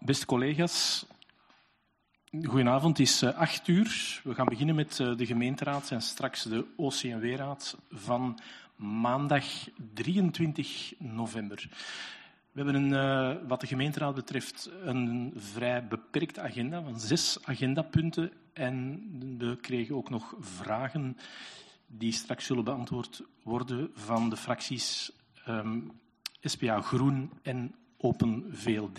Beste collega's, goedenavond. Het is 8 uur. We gaan beginnen met de gemeenteraad en straks de OCMW-raad van maandag 23 november. We hebben wat de gemeenteraad betreft een vrij beperkte agenda van 6 agendapunten en we kregen ook nog vragen die straks zullen beantwoord worden van de fracties SPA Groen en Open VLD.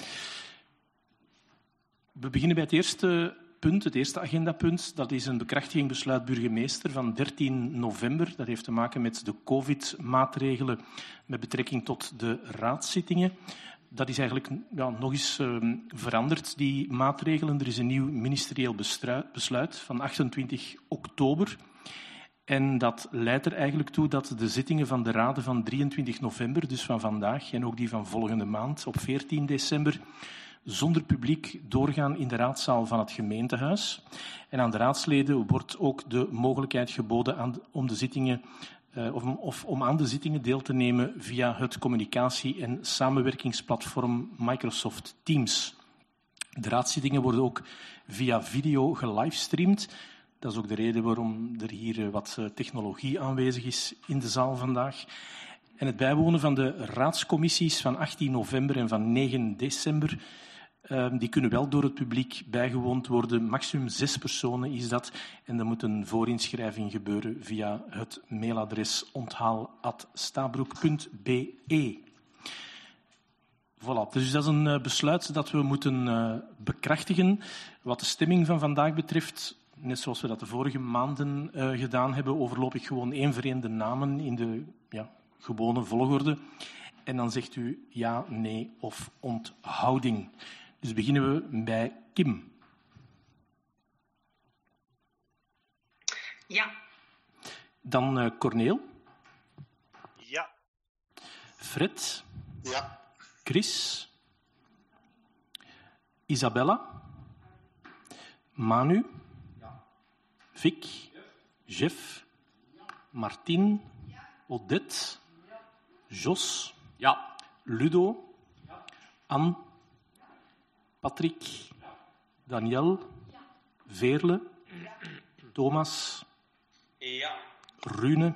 We beginnen bij het eerste punt, het eerste agendapunt. Dat is een bekrachtigingsbesluit burgemeester van 13 november. Dat heeft te maken met de COVID-maatregelen met betrekking tot de raadszittingen. Dat is eigenlijk nog eens veranderd, die maatregelen. Er is een nieuw ministerieel besluit van 28 oktober. En dat leidt er eigenlijk toe dat de zittingen van de raden van 23 november, dus van vandaag, en ook die van volgende maand op 14 december, zonder publiek doorgaan in de raadzaal van het gemeentehuis. En aan de raadsleden wordt ook de mogelijkheid geboden om de zittingen om aan de zittingen deel te nemen via het communicatie- en samenwerkingsplatform Microsoft Teams. De raadszittingen worden ook via video gelivestreamd. Dat is ook de reden waarom er hier wat technologie aanwezig is in de zaal vandaag. En het bijwonen van de raadscommissies van 18 november en van 9 december, die kunnen wel door het publiek bijgewoond worden. Maximum 6 personen is dat. En er moet een voorinschrijving gebeuren via het mailadres onthaal@stabroek.be. Voilà, dus dat is een besluit dat we moeten bekrachtigen. Wat de stemming van vandaag betreft, net zoals we dat de vorige maanden gedaan hebben, overloop ik gewoon één voor één de namen in de gewone volgorde. En dan zegt u ja, nee of onthouding. Dus beginnen we bij Kim. Ja. Dan Corneel. Ja. Fred. Ja. Chris. Isabella. Manu. Ja. Vic. Jeff. Martin. Odette. Jos. Ja. Ludo. Anne. Patrick. Daniel. Veerle. Thomas. Ja. Rune.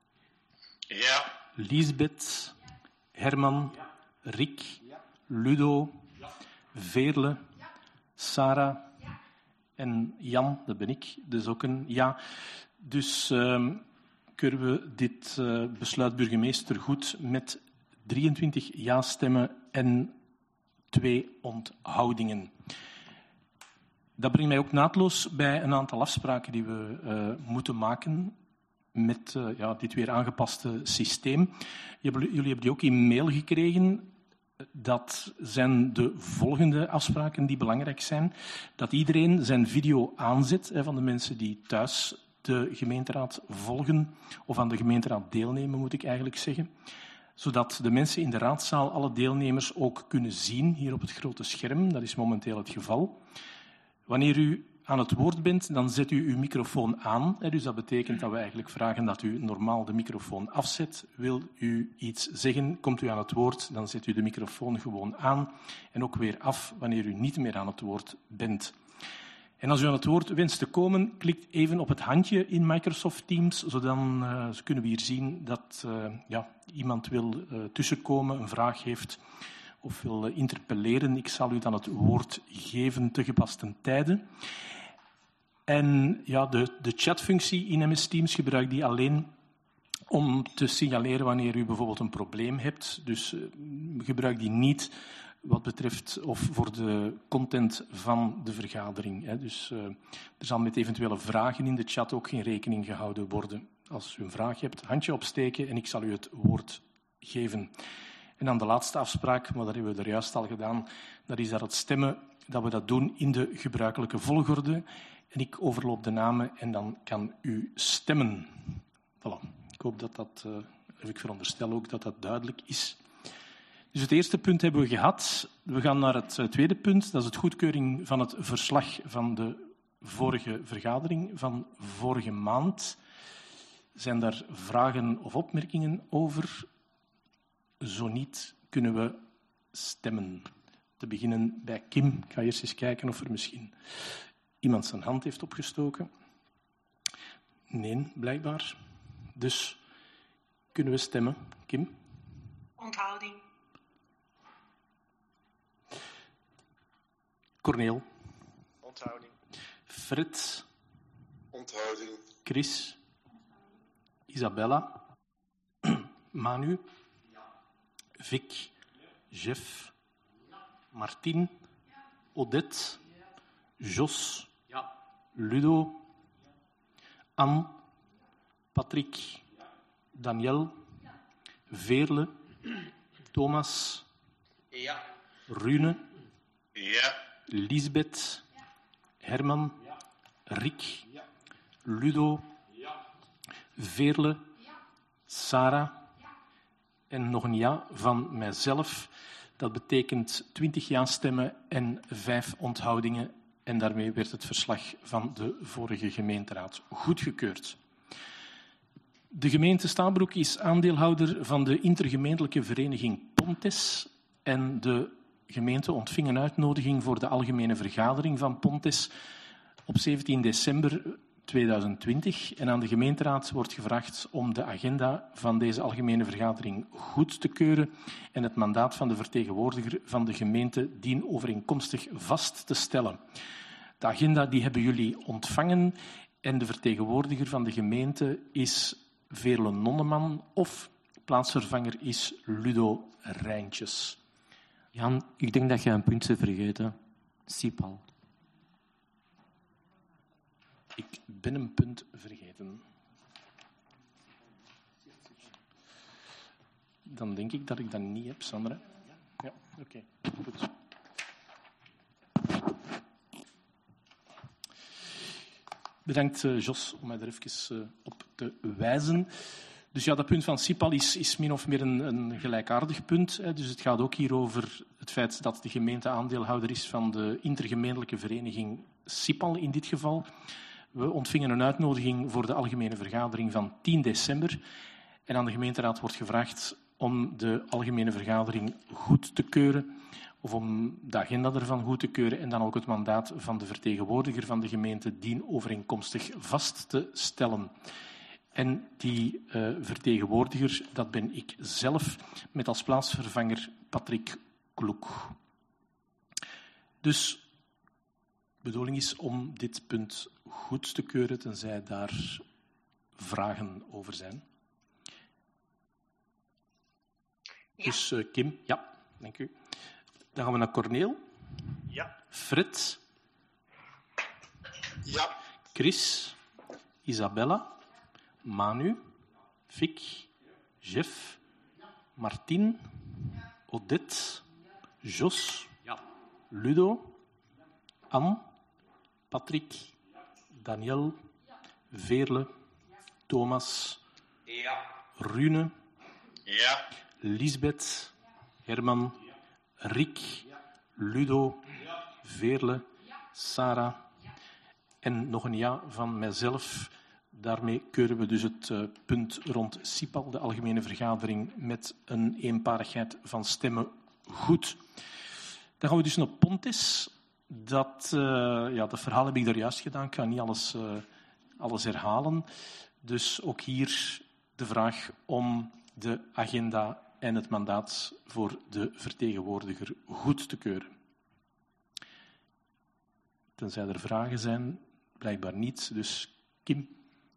Ja. Liesbeth. Herman. Rick. Ludo. Veerle. Sarah. En Jan, dat ben ik, dus ook een ja. Dus keuren we dit besluit burgemeester goed met 23 ja-stemmen en 2 onthoudingen. Dat brengt mij ook naadloos bij een aantal afspraken die we moeten maken met dit weer aangepaste systeem. Jullie hebben die ook in mail gekregen. Dat zijn de volgende afspraken die belangrijk zijn. Dat iedereen zijn video aanzet, van de mensen die thuis de gemeenteraad volgen, of aan de gemeenteraad deelnemen, moet ik eigenlijk zeggen. Zodat de mensen in de raadzaal alle deelnemers ook kunnen zien, hier op het grote scherm. Dat is momenteel het geval. Wanneer u aan het woord bent, dan zet u uw microfoon aan. Dus dat betekent dat we eigenlijk vragen dat u normaal de microfoon afzet. Wil u iets zeggen, komt u aan het woord, dan zet u de microfoon gewoon aan en ook weer af wanneer u niet meer aan het woord bent. En als u aan het woord wenst te komen, klikt even op het handje in Microsoft Teams, zodat kunnen we hier zien dat iemand wil tussenkomen, een vraag heeft of wil interpelleren. Ik zal u dan het woord geven te gepaste tijden. En de chatfunctie in MS Teams gebruik die alleen om te signaleren wanneer u bijvoorbeeld een probleem hebt. Dus gebruik die niet wat betreft of voor de content van de vergadering. Dus er zal met eventuele vragen in de chat ook geen rekening gehouden worden. Als u een vraag hebt, handje opsteken en ik zal u het woord geven. En dan de laatste afspraak, maar dat hebben we er juist al gedaan, dat is dat het stemmen, dat we dat doen in de gebruikelijke volgorde. En ik overloop de namen en dan kan u stemmen. Voilà. Ik hoop ik veronderstel ook dat dat duidelijk is. Dus het eerste punt hebben we gehad. We gaan naar het tweede punt. Dat is het goedkeuring van het verslag van de vorige vergadering van vorige maand. Zijn daar vragen of opmerkingen over? Zo niet, kunnen we stemmen. te beginnen bij Kim. Ik ga eerst eens kijken of er misschien iemand zijn hand heeft opgestoken. Nee, blijkbaar. Dus kunnen we stemmen. Kim? Onthouding. Corneel? Onthouding. Fred? Onthouding. Chris? Isabella? Manu? Vic? Jeff? Martien? Odette? Jos? Ludo? Anne? Patrick? Daniel? Veerle? Thomas? Ja. Rune? Ja. Lisbeth? Herman? Rick? Ludo? Veerle? Sarah? En nog een ja van mijzelf. Dat betekent 20 ja-stemmen en 5 onthoudingen. En daarmee werd het verslag van de vorige gemeenteraad goedgekeurd. De gemeente Stabroek is aandeelhouder van de intergemeentelijke vereniging Pontes. En de gemeente ontving een uitnodiging voor de algemene vergadering van Pontes op 17 december 2020. En aan de gemeenteraad wordt gevraagd om de agenda van deze algemene vergadering goed te keuren en het mandaat van de vertegenwoordiger van de gemeente dienovereenkomstig vast te stellen. De agenda die hebben jullie ontvangen en de vertegenwoordiger van de gemeente is Veerle Nonneman of plaatsvervanger is Ludo Rijntjes. Jan, ik denk dat je een punt bent vergeten. Sipal. Ik ben een punt vergeten. Dan denk ik dat ik dat niet heb, Sandra. Ja, oké. Goed. Bedankt, Jos, om mij er even op te wijzen. Dus ja, dat punt van Sipal is min of meer een gelijkaardig punt. Hè. Dus het gaat ook hier over het feit dat de gemeente aandeelhouder is van de intergemeentelijke vereniging Sipal in dit geval. We ontvingen een uitnodiging voor de algemene vergadering van 10 december. En aan de gemeenteraad wordt gevraagd om de algemene vergadering goed te keuren of om de agenda ervan goed te keuren en dan ook het mandaat van de vertegenwoordiger van de gemeente dienovereenkomstig vast te stellen. En die vertegenwoordiger, dat ben ik zelf, met als plaatsvervanger Patrick Kloek. Dus de bedoeling is om dit punt goed te keuren, tenzij daar vragen over zijn. Ja. Dus Kim, ja, dank u. Dan gaan we naar Corneel. Ja. Fred. Ja. Chris. Isabella. Manu. Vic. Jeff. Martien. Odette. Jos. Ludo. Anne. Patrick. Daniel. Veerle. Thomas. Ja. Rune. Ja. Lisbeth. Herman. Rick. Ludo. Veerle. Sarah. En nog een ja van mijzelf. Daarmee keuren we dus het punt rond Sipal, de algemene vergadering, met een eenparigheid van stemmen goed. Dan gaan we dus naar Pontes. Dat verhaal heb ik daar juist gedaan. Ik ga niet alles herhalen. Dus ook hier de vraag om de agenda en het mandaat voor de vertegenwoordiger goed te keuren. Tenzij er vragen zijn, blijkbaar niet. Dus Kim,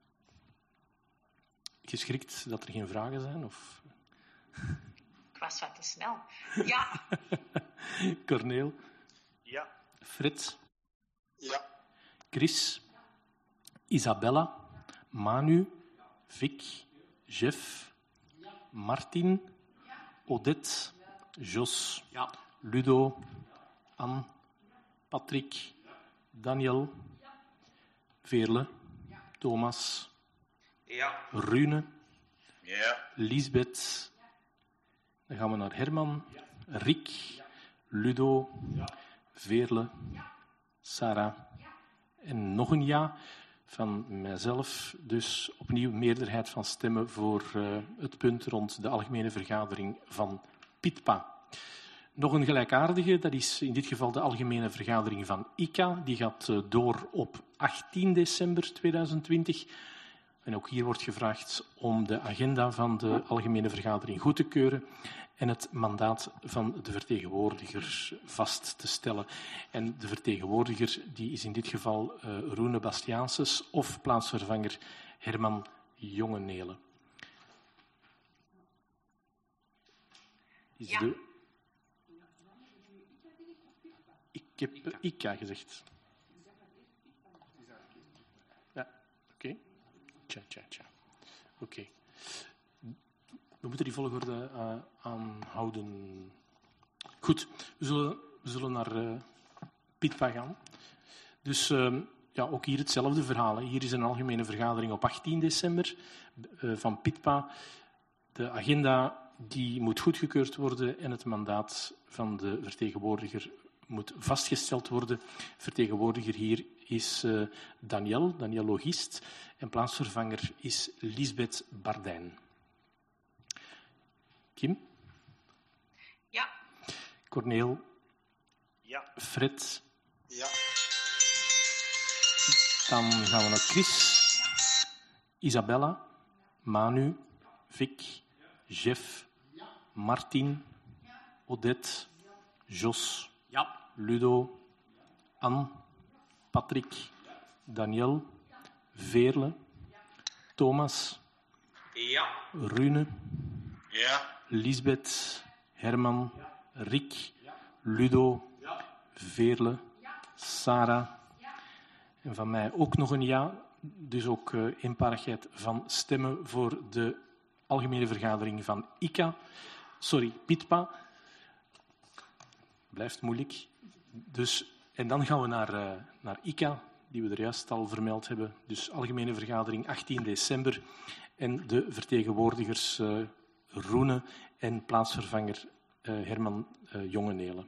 geschrikt dat er geen vragen zijn? Of? Ik was wat te snel. Ja. Corneel? Ja. Fred? Ja. Chris? Isabella? Manu? Vic? Jeff? Martin? Odette? Jos? Ludo? Anne? Patrick? Daniel? Veerle? Thomas? Ja. Rune? Ja. Lisbeth? Dan gaan we naar Herman? Rick? Ludo? Veerle? Sarah? En nog een ja van mijzelf. Dus opnieuw meerderheid van stemmen voor het punt rond de algemene vergadering van PITPA. Nog een gelijkaardige, dat is in dit geval de algemene vergadering van ICA. Die gaat door op 18 december 2020. En ook hier wordt gevraagd om de agenda van de algemene vergadering goed te keuren en het mandaat van de vertegenwoordiger vast te stellen. En de vertegenwoordiger die is in dit geval Roene Bastiaanses of plaatsvervanger Herman Jongenelen. Is Ja. Ik heb ICA gezegd. Ja, oké. Tja. Oké. We moeten die volgorde aanhouden. Goed, we zullen naar PITPA gaan. Dus ja, ook hier hetzelfde verhaal. Hè. Hier is een algemene vergadering op 18 december van PITPA. De agenda die moet goedgekeurd worden en het mandaat van de vertegenwoordiger moet vastgesteld worden. Vertegenwoordiger hier is Daniel Logist en plaatsvervanger is Lisbeth Bardijn. Kim? Ja. Corneel? Ja. Fred? Ja. Dan gaan we naar Chris, Isabella, Manu, Vic, Jeff, Martin, Odette, Jos, Ludo, Anne, Patrick, Daniel, Veerle, Thomas, Ja. Rune, Ja. Lisbeth, Herman, Rick, Ludo, Veerle, Sarah. En van mij ook nog een ja. Dus ook eenparigheid van stemmen voor de algemene vergadering van PITPA. Blijft moeilijk. Dus, en dan gaan we naar ICA, die we er juist al vermeld hebben. Dus algemene vergadering 18 december. En de vertegenwoordigers Roene en plaatsvervanger Herman Jongenelen.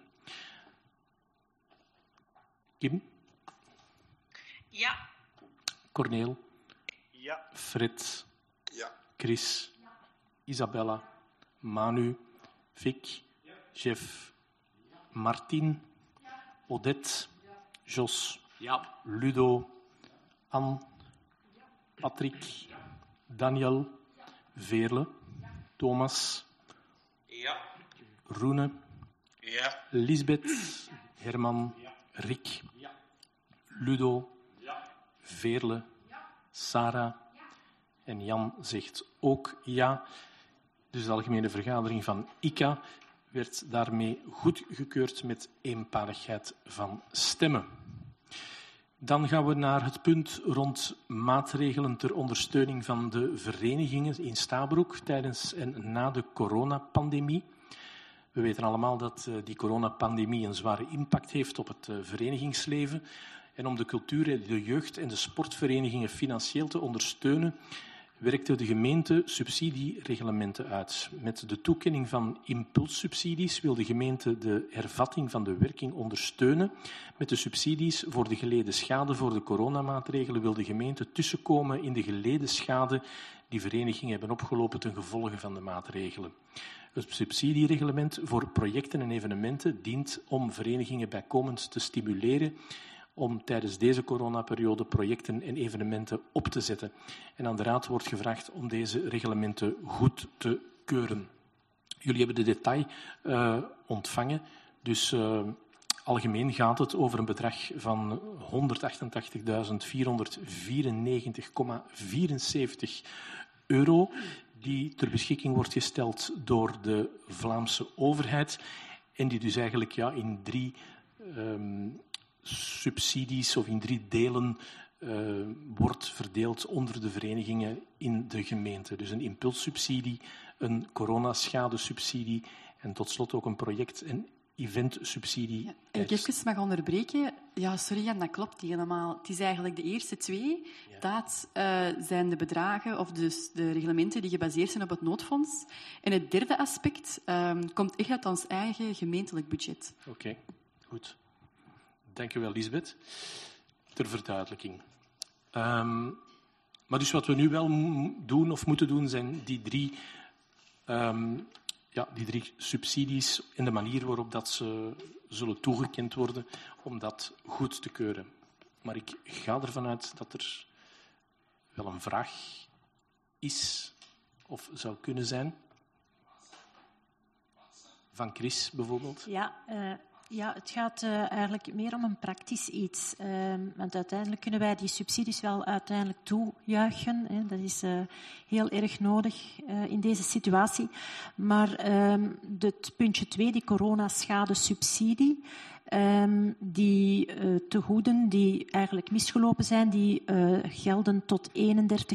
Kim? Ja. Corneel? Ja. Fred? Ja. Chris? Isabella? Manu? Vic? Jeff? Martin? Odette? Jos? Ludo? Anne? Patrick? Daniel? Veerle? Thomas? Ja. Roene? Ja. Lisbeth? Herman? Rick? Ludo? Veerle? Sarah? En Jan zegt ook ja. Dus de algemene vergadering van ICA werd daarmee goedgekeurd met eenparigheid van stemmen. Dan gaan we naar het punt rond maatregelen ter ondersteuning van de verenigingen in Stabroek tijdens en na de coronapandemie. We weten allemaal dat die coronapandemie een zware impact heeft op het verenigingsleven. En om de cultuur, de jeugd en de sportverenigingen financieel te ondersteunen, werkte de gemeente subsidiereglementen uit. Met de toekenning van impulssubsidies wil de gemeente de hervatting van de werking ondersteunen. Met de subsidies voor de geleden schade voor de coronamaatregelen wil de gemeente tussenkomen in de geleden schade die verenigingen hebben opgelopen ten gevolge van de maatregelen. Het subsidiereglement voor projecten en evenementen dient om verenigingen bijkomend te stimuleren om tijdens deze coronaperiode projecten en evenementen op te zetten. En aan de Raad wordt gevraagd om deze reglementen goed te keuren. Jullie hebben de detail ontvangen, dus algemeen gaat het over een bedrag van €188.494,74 die ter beschikking wordt gesteld door de Vlaamse overheid en die dus eigenlijk in 3 subsidies of in 3 delen wordt verdeeld onder de verenigingen in de gemeente. Dus een impulssubsidie, een coronaschadesubsidie en tot slot ook een project- en eventsubsidie. Ja, ik even mag onderbreken. Ja, sorry Jan, dat klopt helemaal. Het is eigenlijk de eerste 2. Ja. Dat zijn de bedragen of dus de reglementen die gebaseerd zijn op het noodfonds. En het derde aspect komt echt uit ons eigen gemeentelijk budget. Oké, goed. Dank u wel, Lisbeth. Ter verduidelijking. Maar dus wat we nu wel doen of moeten doen, zijn die 3 die 3 subsidies en de manier waarop dat ze zullen toegekend worden, om dat goed te keuren. Maar ik ga ervan uit dat er wel een vraag is of zou kunnen zijn. Van Chris bijvoorbeeld. Ja, het gaat eigenlijk meer om een praktisch iets. Want uiteindelijk kunnen wij die subsidies wel uiteindelijk toejuichen. Hè. Dat is heel erg nodig in deze situatie. Maar het puntje 2, die coronaschadesubsidie, die tegoeden die eigenlijk misgelopen zijn, die gelden tot 31/12/2020.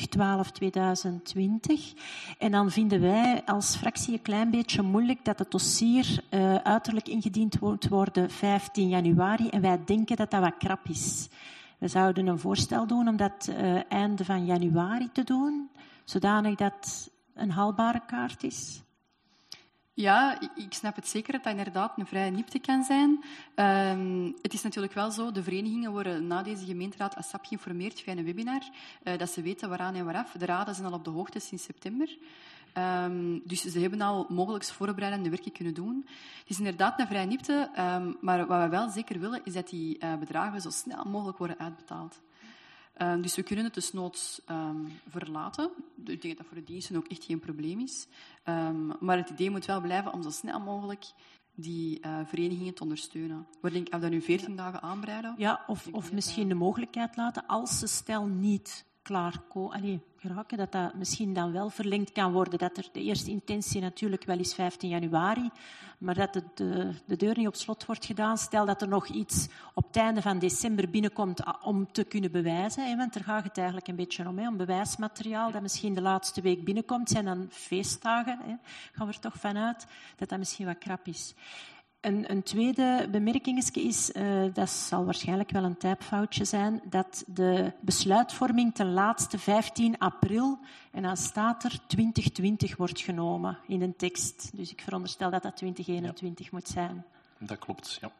En dan vinden wij als fractie een klein beetje moeilijk dat het dossier uiterlijk ingediend moet worden 15 januari. En wij denken dat dat wat krap is. We zouden een voorstel doen om dat einde van januari te doen, zodanig dat een haalbare kaart is. Ja, ik snap het zeker dat dat inderdaad een vrije nipte kan zijn. Het is natuurlijk wel zo, de verenigingen worden na deze gemeenteraad ASAP geïnformeerd via een webinar, dat ze weten waaraan en waaraf. De raden zijn al op de hoogte sinds september. Dus ze hebben al mogelijk voorbereidende werken kunnen doen. Het is inderdaad een vrije nipte, maar wat we wel zeker willen, is dat die bedragen zo snel mogelijk worden uitbetaald. Dus we kunnen het desnoods verlaten. Ik denk dat dat voor de diensten ook echt geen probleem is. Maar het idee moet wel blijven om zo snel mogelijk die verenigingen te ondersteunen. Waar denk ik, of dat nu 14 dagen aanbreiden? Ja, of misschien de mogelijkheid laten, als ze stel niet geraken, dat dat misschien dan wel verlengd kan worden. Dat er de eerste intentie natuurlijk wel is 15 januari, maar dat de deur niet op slot wordt gedaan. Stel dat er nog iets op het einde van december binnenkomt om te kunnen bewijzen. Hè, want daar gaat het eigenlijk een beetje om bewijsmateriaal dat misschien de laatste week binnenkomt. Zijn dan feestdagen, hè, gaan we er toch vanuit dat dat misschien wat krap is. Een tweede bemerking is, dat zal waarschijnlijk wel een typfoutje zijn, dat de besluitvorming ten laatste 15 april, en dan staat er 2020 wordt genomen in een tekst. Dus ik veronderstel dat dat 2021 moet zijn. Dat klopt, ja.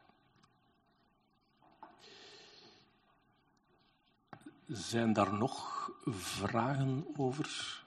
Zijn daar nog vragen over?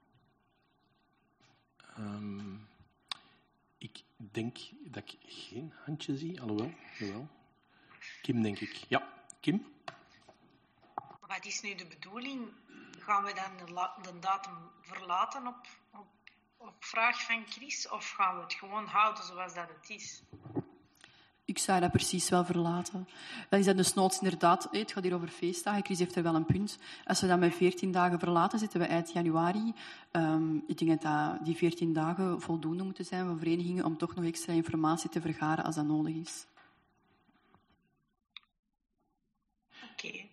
Ik denk dat ik geen handje zie. Alhoewel, jawel. Kim, denk ik. Ja, Kim? Wat is nu de bedoeling? Gaan we dan de datum verlaten op vraag van Chris? Of gaan we het gewoon houden zoals dat het is? Ik zou dat precies wel verlaten. Dat is dan desnoods inderdaad, het gaat hier over feestdagen. Chris heeft er wel een punt. Als we dat met 14 dagen verlaten, zitten we eind januari. Ik denk dat die 14 dagen voldoende moeten zijn voor verenigingen om toch nog extra informatie te vergaren als dat nodig is. Oké.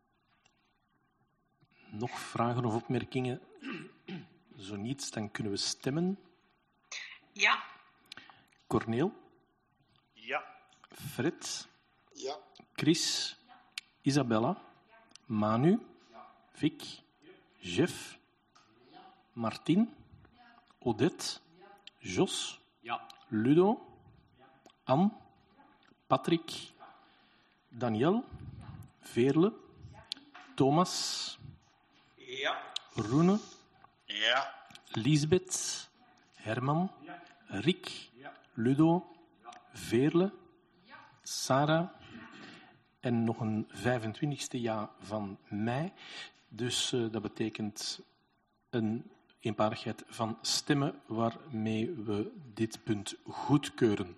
Nog vragen of opmerkingen? Zo niet, dan kunnen we stemmen. Ja. Corneel? Ja. Fred? Ja. Chris? Isabella? Manu? Vic? Jeff? Martin? Odette? Jos? Ludo? Anne? Patrick? Daniel? Veerle? Thomas? Ja. Roene? Ja. Lisbeth? Herman? Rick? Ludo? Veerle? Sarah? En nog een 25e ja van mij. Dus dat betekent een eenparigheid van stemmen waarmee we dit punt goedkeuren.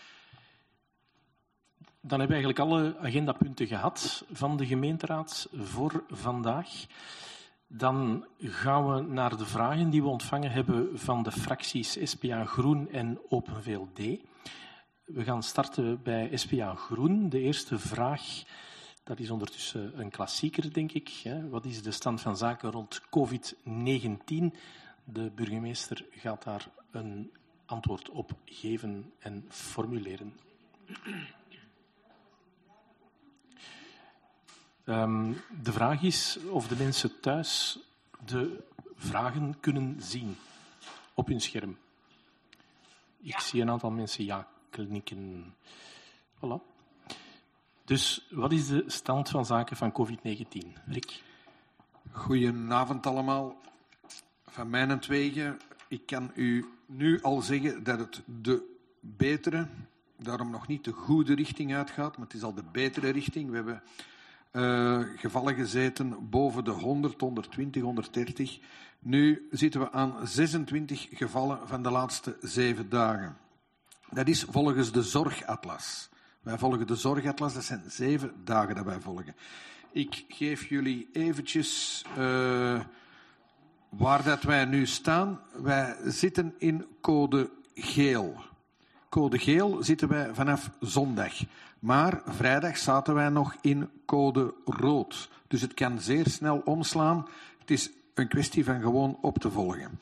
Dan hebben we eigenlijk alle agendapunten gehad van de gemeenteraad voor vandaag. Dan gaan we naar de vragen die we ontvangen hebben van de fracties SPA Groen en Open VLD. We gaan starten bij SPA Groen. De eerste vraag, dat is ondertussen een klassieker, denk ik. Wat is de stand van zaken rond COVID-19? De burgemeester gaat daar een antwoord op geven en formuleren. De vraag is of de mensen thuis de vragen kunnen zien op hun scherm. Ik zie een aantal mensen ja knikken. Voilà. Dus wat is de stand van zaken van COVID-19? Rick? Goedenavond allemaal. Van mijnentwege ik kan u nu al zeggen dat het de betere, daarom nog niet de goede richting uitgaat, maar het is al de betere richting. We hebben gevallen gezeten boven de 100, 120, 130. Nu zitten we aan 26 gevallen van de laatste 7 dagen. Dat is volgens de Zorgatlas. Wij volgen de Zorgatlas, dat zijn 7 dagen dat wij volgen. Ik geef jullie eventjes waar dat wij nu staan. Wij zitten in code geel. Code geel zitten wij vanaf zondag. Maar vrijdag zaten wij nog in code rood. Dus het kan zeer snel omslaan. Het is een kwestie van gewoon op te volgen.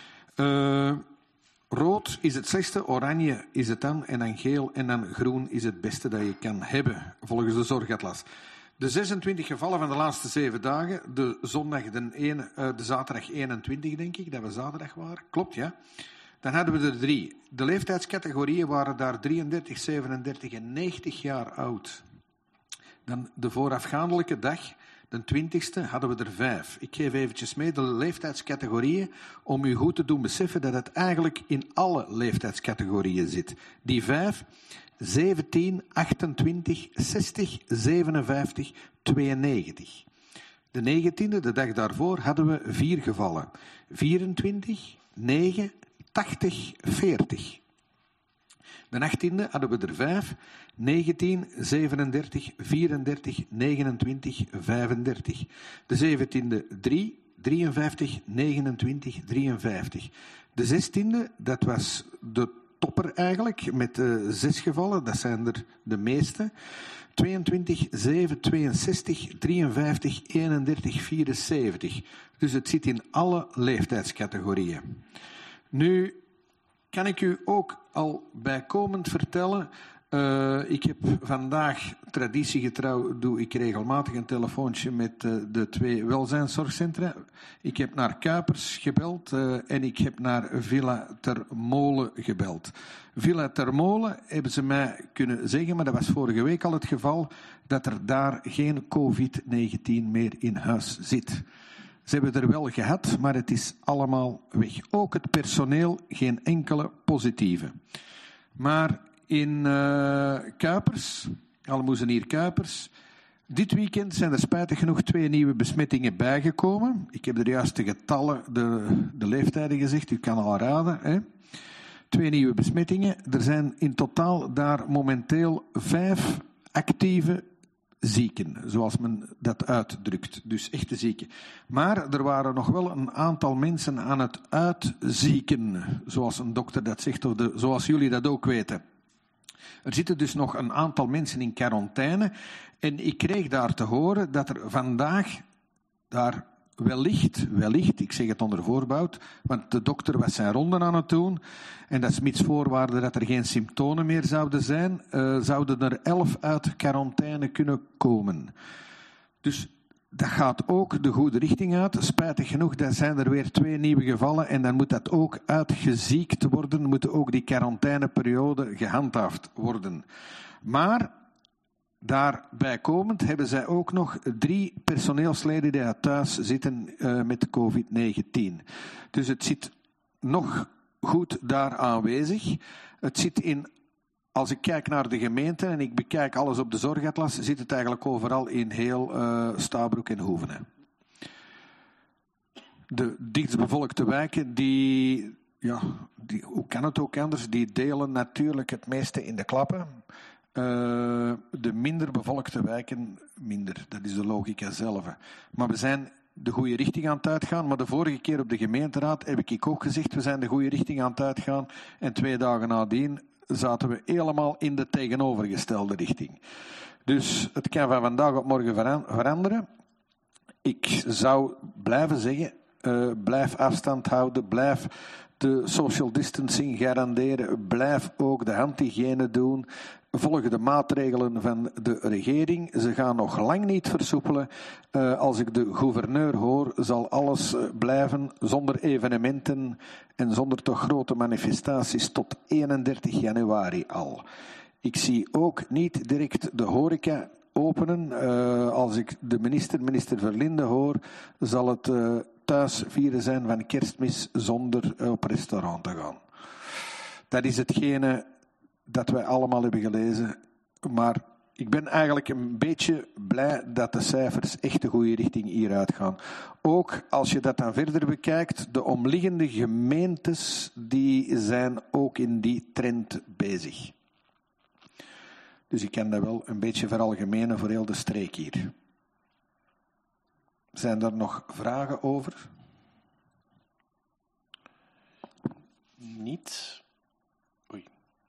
Rood is het slechtste, oranje is het dan, en dan geel en dan groen is het beste dat je kan hebben, volgens de Zorgatlas. De 26 gevallen van de laatste 7 dagen, de zaterdag 21, denk ik, dat we zaterdag waren. Klopt, ja. Dan hadden we er 3. De leeftijdscategorieën waren daar 33, 37 en 90 jaar oud. Dan de voorafgaandelijke dag, de 20e, hadden we er 5. Ik geef eventjes mee de leeftijdscategorieën om u goed te doen beseffen dat het eigenlijk in alle leeftijdscategorieën zit. Die 5, 17, 28, 60, 57, 92. De 19e, de dag daarvoor, hadden we 4 gevallen. 24, 9, 80, 40. De 18e hadden we er 5, 19, 37, 34, 29, 35. De 17e 3, 53, 29, 53. De 16e, dat was de topper eigenlijk, met 6 gevallen, dat zijn er de meeste. 22, 7, 62, 53, 31, 74. Dus het zit in alle leeftijdscategorieën. Nu kan ik u ook al bijkomend vertellen, ik heb vandaag, traditiegetrouw, doe ik regelmatig een telefoontje met de 2 welzijnszorgcentra. Ik heb naar Kuipers gebeld en ik heb naar Villa Ter Molen gebeld. Villa Ter Molen hebben ze mij kunnen zeggen, maar dat was vorige week al het geval, dat er daar geen COVID-19 meer in huis zit. Ze hebben er wel gehad, maar het is allemaal weg. Ook het personeel, geen enkele positieve. Maar in Kuipers, Aalmoezenier Kuipers, dit weekend zijn er spijtig genoeg 2 nieuwe besmettingen bijgekomen. Ik heb de juiste getallen, de leeftijden gezegd, u kan al raden. Hè? 2 nieuwe besmettingen. Er zijn in totaal daar momenteel 5 actieve zieken, zoals men dat uitdrukt. Dus echte zieken. Maar er waren nog wel een aantal mensen aan het uitzieken, zoals een dokter dat zegt, of zoals jullie dat ook weten. Er zitten dus nog een aantal mensen in quarantaine en ik kreeg daar te horen dat er vandaag daar wellicht, ik zeg het onder voorbehoud, want de dokter was zijn ronden aan het doen en dat is mits voorwaarde dat er geen symptomen meer zouden zijn, zouden er 11 uit quarantaine kunnen komen. Dus dat gaat ook de goede richting uit. Spijtig genoeg, dan zijn er weer 2 nieuwe gevallen en dan moet dat ook uitgeziekt worden, moet ook die quarantaineperiode gehandhaafd worden. Maar daarbij komend hebben zij ook nog 3 personeelsleden die thuis zitten met COVID-19. Dus het zit nog goed daar aanwezig. Het zit in, als ik kijk naar de gemeente en ik bekijk alles op de Zorgatlas, zit het eigenlijk overal in heel Stabroek en Hoevenen. De dichtstbevolkte wijken, hoe kan het ook anders, die delen natuurlijk het meeste in de klappen. De minder bevolkte wijken minder. Dat is de logica zelf. Maar we zijn de goede richting aan het uitgaan. Maar de vorige keer op de gemeenteraad heb ik ook gezegd, we zijn de goede richting aan het uitgaan. En 2 dagen nadien zaten we helemaal in de tegenovergestelde richting. Dus het kan van vandaag op morgen veranderen. Ik zou blijven zeggen, blijf afstand houden, blijf de social distancing garanderen, blijf ook de handhygiëne doen. Volg de maatregelen van de regering. Ze gaan nog lang niet versoepelen. Als ik de gouverneur hoor, zal alles blijven zonder evenementen en zonder toch grote manifestaties tot 31 januari al. Ik zie ook niet direct de horeca openen. Als ik de minister Verlinde hoor, zal het thuis vieren zijn van Kerstmis zonder op restaurant te gaan. Dat is hetgene dat wij allemaal hebben gelezen. Maar ik ben eigenlijk een beetje blij dat de cijfers echt de goede richting hieruit gaan. Ook als je dat dan verder bekijkt, de omliggende gemeentes die zijn ook in die trend bezig. Dus ik kan dat wel een beetje veralgemenen voor heel de streek hier. Zijn er nog vragen over? Niet. Oei.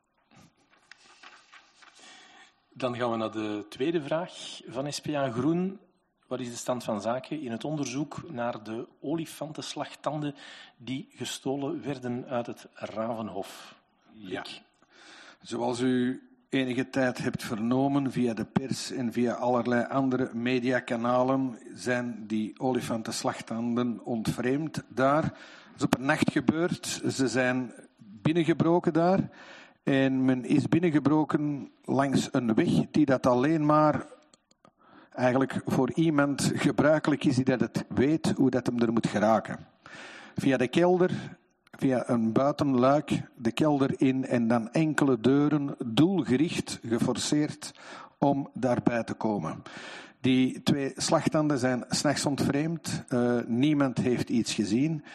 Dan gaan we naar de tweede vraag van SPA Groen. Wat is de stand van zaken in het onderzoek naar de olifantenslagtanden die gestolen werden uit het Ravenhof? Ja. Zoals u enige tijd hebt vernomen via de pers en via allerlei andere mediakanalen, zijn die olifantenslagtanden ontvreemd daar. Dat is op een nacht gebeurd. Ze zijn binnengebroken daar. En men is binnengebroken langs een weg die dat alleen maar eigenlijk voor iemand gebruikelijk is die dat het weet hoe dat hem er moet geraken. Via de kelder, via een buitenluik, de kelder in en dan enkele deuren, doelgericht, geforceerd om daarbij te komen. Die 2 slagtanden zijn 's nachts ontvreemd. Niemand heeft iets gezien.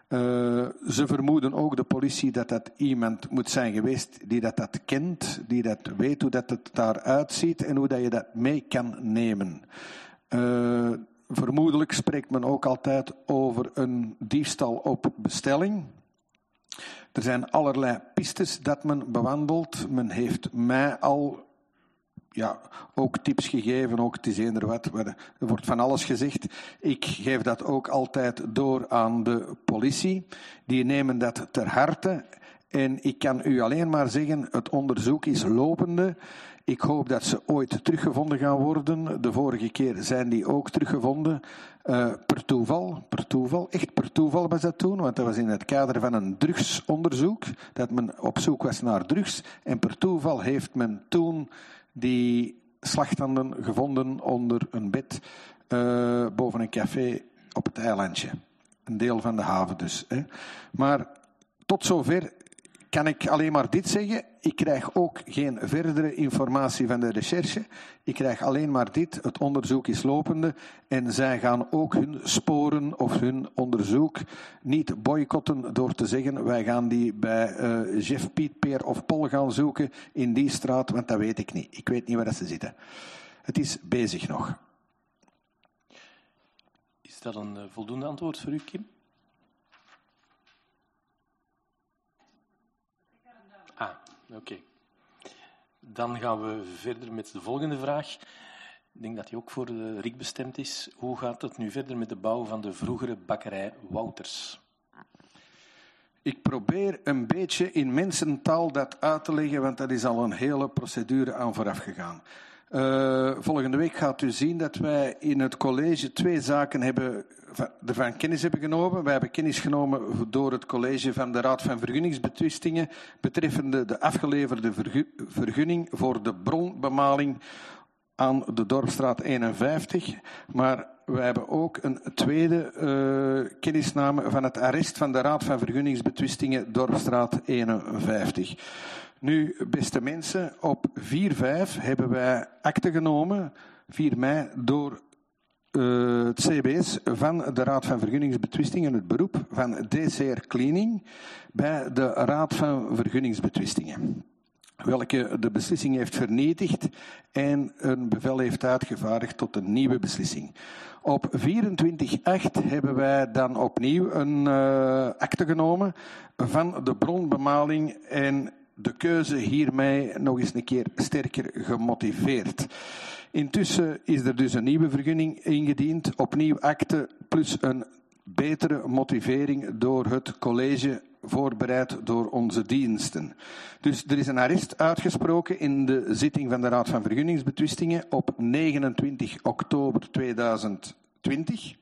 Ze vermoeden ook, de politie, dat dat iemand moet zijn geweest die dat kent, die dat weet hoe dat het daaruit ziet en hoe dat je dat mee kan nemen. Vermoedelijk spreekt men ook altijd over een diefstal op bestelling. Er zijn allerlei pistes dat men bewandelt. Men heeft mij al ook tips gegeven, ook het is eender wat. Er wordt van alles gezegd. Ik geef dat ook altijd door aan de politie. Die nemen dat ter harte. En ik kan u alleen maar zeggen, het onderzoek is lopende. Ik hoop dat ze ooit teruggevonden gaan worden. De vorige keer zijn die ook teruggevonden. Per toeval, echt per toeval was dat toen. Want dat was in het kader van een drugsonderzoek. Dat men op zoek was naar drugs. En per toeval heeft men toen die slagtanden gevonden onder een bed boven een café op het eilandje. Een deel van de haven dus. Hè. Maar tot zover kan ik alleen maar dit zeggen. Ik krijg ook geen verdere informatie van de recherche. Ik krijg alleen maar dit. Het onderzoek is lopende. En zij gaan ook hun sporen of hun onderzoek niet boycotten door te zeggen wij gaan die bij Jeff, Piet, Peer of Paul gaan zoeken in die straat, want dat weet ik niet. Ik weet niet waar dat ze zitten. Het is bezig nog. Is dat een voldoende antwoord voor u, Kim? Oké. Dan gaan we verder met de volgende vraag. Ik denk dat die ook voor de Rick bestemd is. Hoe gaat het nu verder met de bouw van de vroegere bakkerij Wouters? Ik probeer een beetje in mensentaal dat uit te leggen, want dat is al een hele procedure aan vooraf gegaan. Volgende week gaat u zien dat wij in het college 2 zaken ervan kennis hebben genomen. Wij hebben kennis genomen door het college van de Raad van Vergunningsbetwistingen betreffende de afgeleverde vergunning voor de bronbemaling aan de Dorpsstraat 51. Maar wij hebben ook een tweede kennisname van het arrest van de Raad van Vergunningsbetwistingen Dorpsstraat 51. Nu, beste mensen, op 4/5 hebben wij akte genomen, 4 mei, door het CBS van de Raad van Vergunningsbetwistingen, het beroep van DCR Cleaning, bij de Raad van Vergunningsbetwistingen. Welke de beslissing heeft vernietigd en een bevel heeft uitgevaardigd tot een nieuwe beslissing. Op 24/8 hebben wij dan opnieuw een akte genomen van de bronbemaling en de keuze hiermee nog eens een keer sterker gemotiveerd. Intussen is er dus een nieuwe vergunning ingediend, opnieuw akte plus een betere motivering door het college, voorbereid door onze diensten. Dus er is een arrest uitgesproken in de zitting van de Raad van Vergunningsbetwistingen op 29 oktober 2020.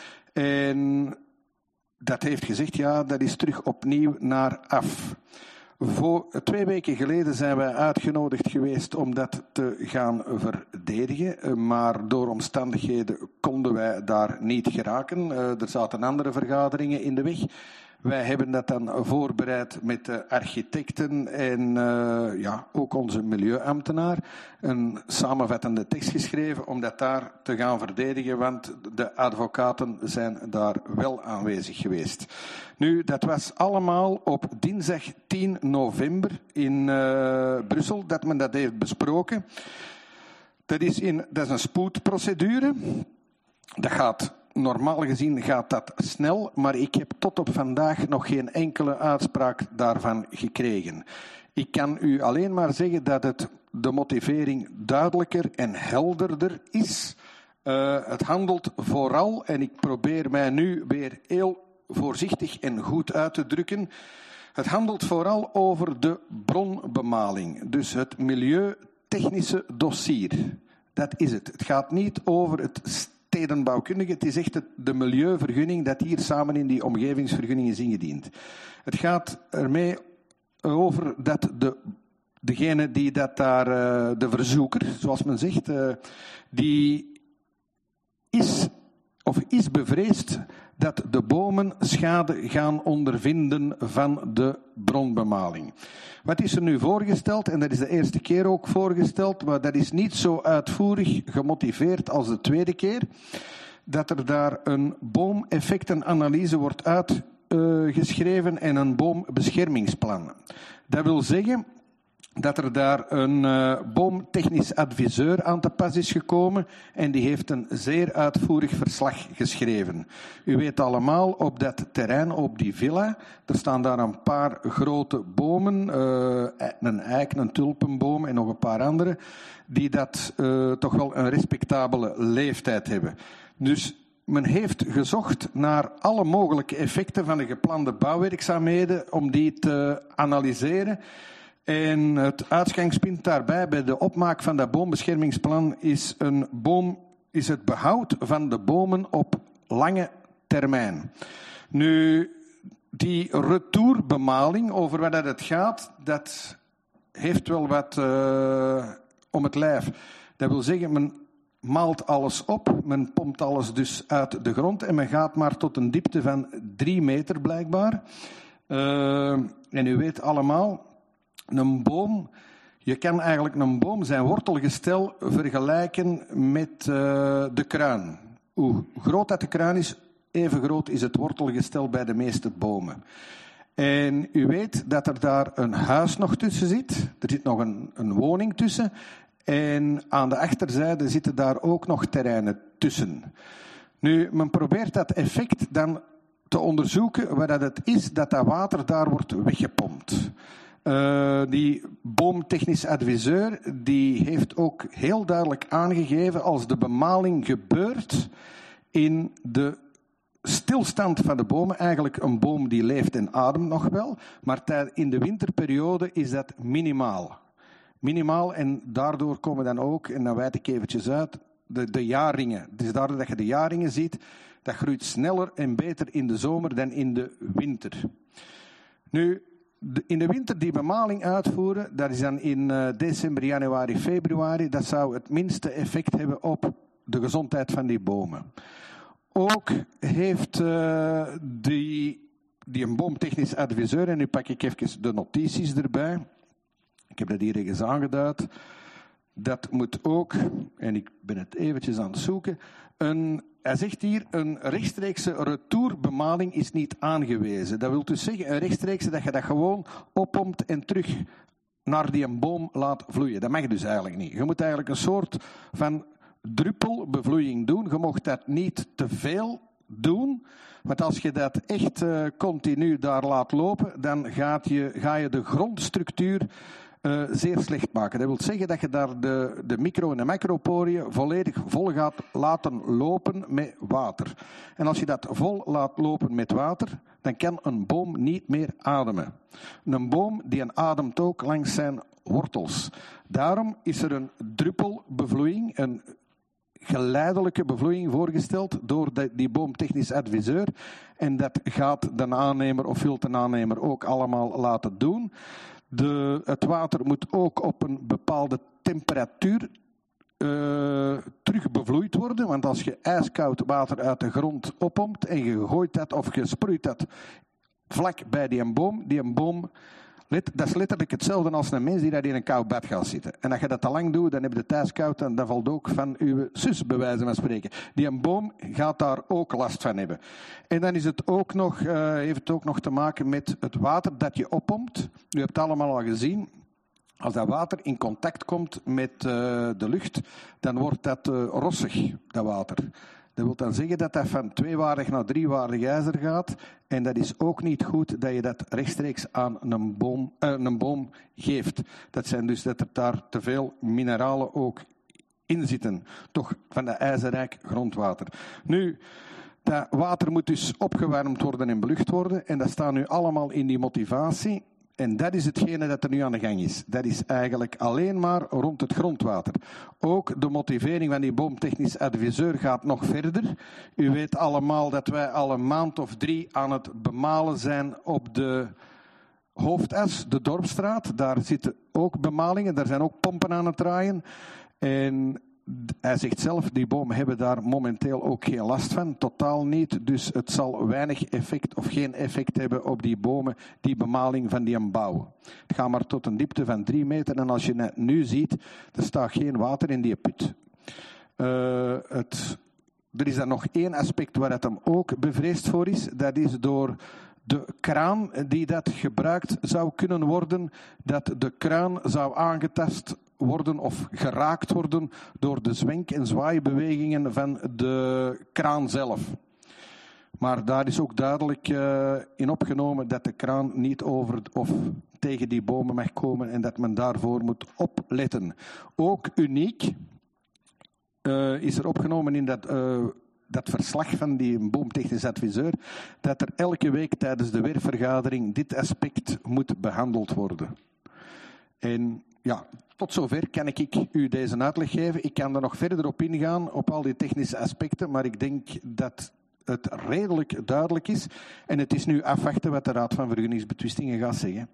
En dat heeft gezegd, ja, dat is terug opnieuw naar af. Voor 2 weken geleden zijn wij uitgenodigd geweest om dat te gaan verdedigen. Maar door omstandigheden konden wij daar niet geraken. Er zaten andere vergaderingen in de weg. Wij hebben dat dan voorbereid met de architecten en ook onze milieuambtenaar. Een samenvattende tekst geschreven om dat daar te gaan verdedigen, want de advocaten zijn daar wel aanwezig geweest. Nu, dat was allemaal op dinsdag 10 november in Brussel dat men dat heeft besproken. Dat is een spoedprocedure. Normaal gezien gaat dat snel, maar ik heb tot op vandaag nog geen enkele uitspraak daarvan gekregen. Ik kan u alleen maar zeggen dat de motivering duidelijker en helderder is. Het handelt vooral, en ik probeer mij nu weer heel voorzichtig en goed uit te drukken, het handelt vooral over de bronbemaling, dus het milieutechnische dossier. Dat is het. Het gaat niet over het stedenbouwkundige, het is echt de milieuvergunning dat hier samen in die omgevingsvergunning is ingediend. Het gaat ermee over dat degene die dat daar, de verzoeker, zoals men zegt, die is bevreesd dat de bomen schade gaan ondervinden van de bronbemaling. Wat is er nu voorgesteld? En dat is de eerste keer ook voorgesteld, maar dat is niet zo uitvoerig gemotiveerd als de tweede keer. Dat er daar een boomeffectenanalyse wordt uitgeschreven en een boombeschermingsplan. Dat wil zeggen dat er daar een boomtechnisch adviseur aan te pas is gekomen en die heeft een zeer uitvoerig verslag geschreven. U weet allemaal, op dat terrein, op die villa, er staan daar een paar grote bomen, een eik, een tulpenboom en nog een paar andere, die dat toch wel een respectabele leeftijd hebben. Dus men heeft gezocht naar alle mogelijke effecten van de geplande bouwwerkzaamheden om die te analyseren. En het uitgangspunt daarbij bij de opmaak van dat boombeschermingsplan is het behoud van de bomen op lange termijn. Nu, die retourbemaling, over wat het gaat, dat heeft wel wat om het lijf. Dat wil zeggen, men maalt alles op, men pompt alles dus uit de grond en men gaat maar tot een diepte van 3 meter blijkbaar. En u weet allemaal, een boom, je kan eigenlijk een boom zijn wortelgestel vergelijken met de kruin. Hoe groot dat de kruin is, even groot is het wortelgestel bij de meeste bomen. En u weet dat er daar een huis nog tussen zit. Er zit nog een woning tussen. En aan de achterzijde zitten daar ook nog terreinen tussen. Nu, men probeert dat effect dan te onderzoeken wat het is dat water daar wordt weggepompt. Die boomtechnisch adviseur die heeft ook heel duidelijk aangegeven, als de bemaling gebeurt in de stilstand van de bomen, eigenlijk een boom die leeft en ademt nog wel, maar in de winterperiode is dat minimaal. Minimaal, en daardoor komen dan ook, en dan wijd ik eventjes uit, de jaarringen. Dus daardoor dat je de jaarringen ziet, dat groeit sneller en beter in de zomer dan in de winter. Nu, in de winter die bemaling uitvoeren, dat is dan in december, januari, februari, dat zou het minste effect hebben op de gezondheid van die bomen. Ook heeft die een boomtechnisch adviseur, en nu pak ik even de notities erbij, ik heb dat hier ergens aangeduid, dat moet ook, en ik ben het eventjes aan het zoeken, hij zegt hier, een rechtstreekse retourbemaling is niet aangewezen. Dat wil dus zeggen, een rechtstreekse, dat je dat gewoon oppompt en terug naar die een boom laat vloeien. Dat mag dus eigenlijk niet. Je moet eigenlijk een soort van druppelbevloeiing doen. Je mag dat niet te veel doen, want als je dat echt continu daar laat lopen, dan ga je de grondstructuur zeer slecht maken. Dat wil zeggen dat je daar de micro- en de macroporiën volledig vol gaat laten lopen met water. En als je dat vol laat lopen met water, dan kan een boom niet meer ademen. Een boom die ademt ook langs zijn wortels. Daarom is er een druppelbevloeiing, een geleidelijke bevloeiing voorgesteld door die boomtechnisch adviseur. En dat gaat de aannemer of wil de aannemer ook allemaal laten doen. Het water moet ook op een bepaalde temperatuur terug bevloeid worden. Want als je ijskoud water uit de grond oppompt en je gooit dat of je sproeit dat vlak bij die boom, dat is letterlijk hetzelfde als een mens die daar in een koud bad gaat zitten. En als je dat te lang doet, dan heb je het thuis koud en dat valt ook van uw zus, bij wijze van spreken. Die een boom gaat daar ook last van hebben. En dan is het ook nog, heeft het ook nog te maken met het water dat je oppompt. U hebt het allemaal al gezien. Als dat water in contact komt met de lucht, dan wordt dat rossig, dat water. Dat wil dan zeggen dat dat van 2-waardig naar 3-waardig ijzer gaat. En dat is ook niet goed dat je dat rechtstreeks aan een boom geeft. Dat zijn dus dat er daar te veel mineralen ook in zitten. Toch van dat ijzerrijk grondwater. Nu, dat water moet dus opgewarmd worden en belucht worden. En dat staat nu allemaal in die motivatie. En dat is hetgene dat er nu aan de gang is. Dat is eigenlijk alleen maar rond het grondwater. Ook de motivering van die boomtechnisch adviseur gaat nog verder. U weet allemaal dat wij al een maand of 3 aan het bemalen zijn op de hoofdas, de Dorpstraat. Daar zitten ook bemalingen, daar zijn ook pompen aan het draaien. En hij zegt zelf, die bomen hebben daar momenteel ook geen last van, totaal niet. Dus het zal weinig effect of geen effect hebben op die bomen, die bemaling van die bouw. Het gaat maar tot een diepte van 3 meter en als je het nu ziet, er staat geen water in die put. Er is dan nog 1 aspect waar het hem ook bevreesd voor is. Dat is door de kraan die dat gebruikt zou kunnen worden, dat de kraan zou aangetast worden of geraakt worden door de zwenk- en zwaaibewegingen van de kraan zelf. Maar daar is ook duidelijk in opgenomen dat de kraan niet over of tegen die bomen mag komen en dat men daarvoor moet opletten. Ook uniek is er opgenomen in dat verslag van die boomtechnisch adviseur, dat er elke week tijdens de werfvergadering dit aspect moet behandeld worden. En ja, tot zover kan ik u deze uitleg geven. Ik kan er nog verder op ingaan, op al die technische aspecten, maar ik denk dat het redelijk duidelijk is. En het is nu afwachten wat de Raad van Vergunningsbetwistingen gaat zeggen.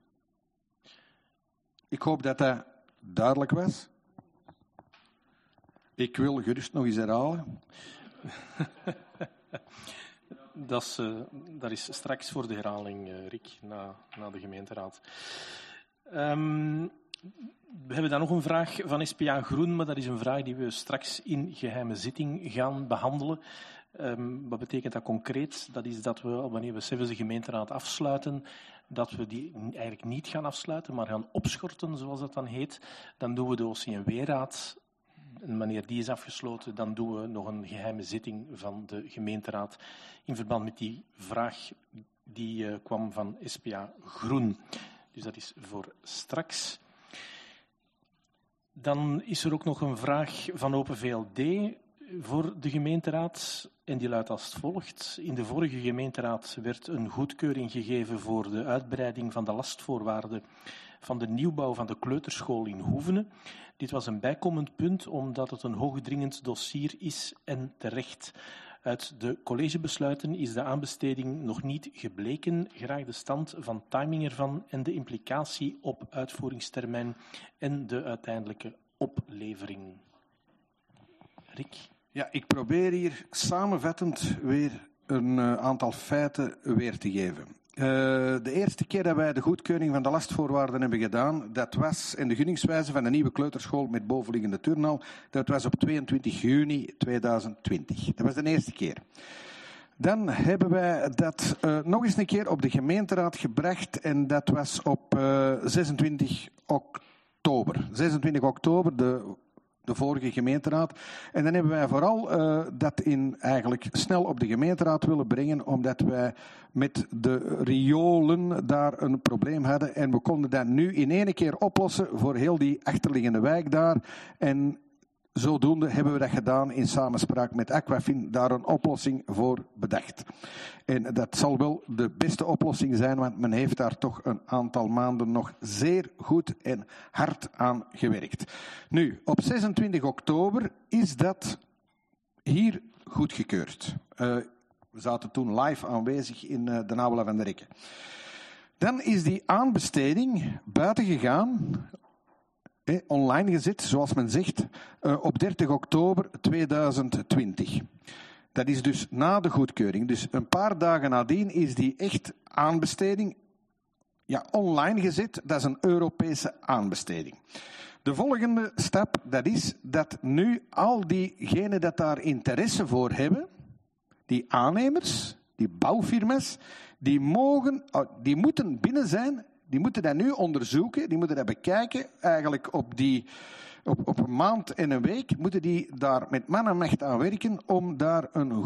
Ik hoop dat dat duidelijk was. Ik wil gerust nog eens herhalen. Dat is straks voor de herhaling, Rick, na de gemeenteraad. We hebben dan nog een vraag van SPA Groen, maar dat is een vraag die we straks in geheime zitting gaan behandelen. Wat betekent dat concreet? Dat is dat we, wanneer we de gemeenteraad afsluiten, dat we die eigenlijk niet gaan afsluiten, maar gaan opschorten, zoals dat dan heet. Dan doen we de OCMW-raad. En wanneer die is afgesloten, dan doen we nog een geheime zitting van de gemeenteraad in verband met die vraag die kwam van SPA Groen. Dus dat is voor straks. Dan is er ook nog een vraag van Open VLD voor de gemeenteraad. En die luidt als volgt. In de vorige gemeenteraad werd een goedkeuring gegeven voor de uitbreiding van de lastvoorwaarden van de nieuwbouw van de kleuterschool in Hoevenen. Dit was een bijkomend punt omdat het een hoogdringend dossier is en terecht. Uit de collegebesluiten is de aanbesteding nog niet gebleken. Graag de stand van timing ervan en de implicatie op uitvoeringstermijn en de uiteindelijke oplevering. Rick? Ja, ik probeer hier samenvattend weer een aantal feiten weer te geven. De eerste keer dat wij de goedkeuring van de lastvoorwaarden hebben gedaan, dat was in de gunningswijze van de nieuwe kleuterschool met bovenliggende turnhal, dat was op 22 juni 2020. Dat was de eerste keer. Dan hebben wij dat nog eens een keer op de gemeenteraad gebracht en dat was op 26 oktober. 26 oktober, de vorige gemeenteraad. En dan hebben wij vooral dat eigenlijk snel op de gemeenteraad willen brengen, omdat wij met de riolen daar een probleem hadden. En we konden dat nu in één keer oplossen voor heel die achterliggende wijk daar. En zodoende hebben we dat gedaan in samenspraak met Aquafin, daar een oplossing voor bedacht. En dat zal wel de beste oplossing zijn, want men heeft daar toch een aantal maanden nog zeer goed en hard aan gewerkt. Nu, op 26 oktober is dat hier goedgekeurd. We zaten toen live aanwezig in de Nabela van der Rekke. Dan is die aanbesteding buiten gegaan, online gezet, zoals men zegt, op 30 oktober 2020. Dat is dus na de goedkeuring. Dus een paar dagen nadien is die echt aanbesteding online gezet. Dat is een Europese aanbesteding. De volgende stap, dat is dat nu al diegenen dat daar interesse voor hebben, die aannemers, die bouwfirma's, die moeten binnen zijn, die moeten dat nu onderzoeken, die moeten dat bekijken. Eigenlijk op een maand en een week moeten die daar met man en macht aan werken om daar een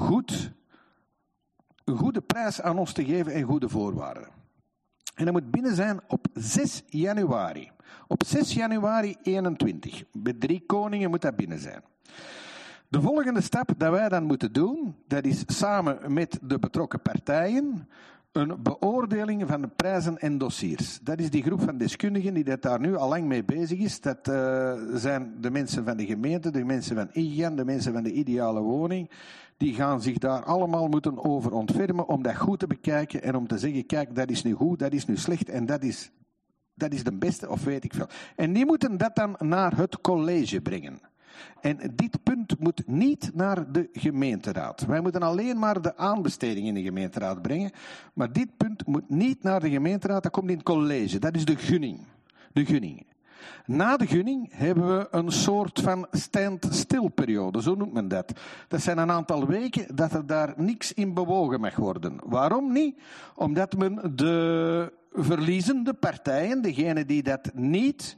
goede prijs aan ons te geven en goede voorwaarden. En dat moet binnen zijn op 6 januari. Op 6 januari 21. Bij 3 Koningen moet dat binnen zijn. De volgende stap dat wij dan moeten doen, dat is samen met de betrokken partijen een beoordeling van de prijzen en dossiers. Dat is die groep van deskundigen die daar nu al lang mee bezig is. Dat zijn de mensen van de gemeente, de mensen van IGAN, de mensen van de ideale woning. Die gaan zich daar allemaal moeten over ontfermen om dat goed te bekijken en om te zeggen, kijk, dat is nu goed, dat is nu slecht en dat is de beste of weet ik veel. En die moeten dat dan naar het college brengen. En dit punt moet niet naar de gemeenteraad. Wij moeten alleen maar de aanbesteding in de gemeenteraad brengen. Maar dit punt moet niet naar de gemeenteraad, dat komt in het college. Dat is de gunning. De gunning. Na de gunning hebben we een soort van stand-still-periode, zo noemt men dat. Dat zijn een aantal weken dat er daar niks in bewogen mag worden. Waarom niet? Omdat men de verliezende partijen, degenen die dat niet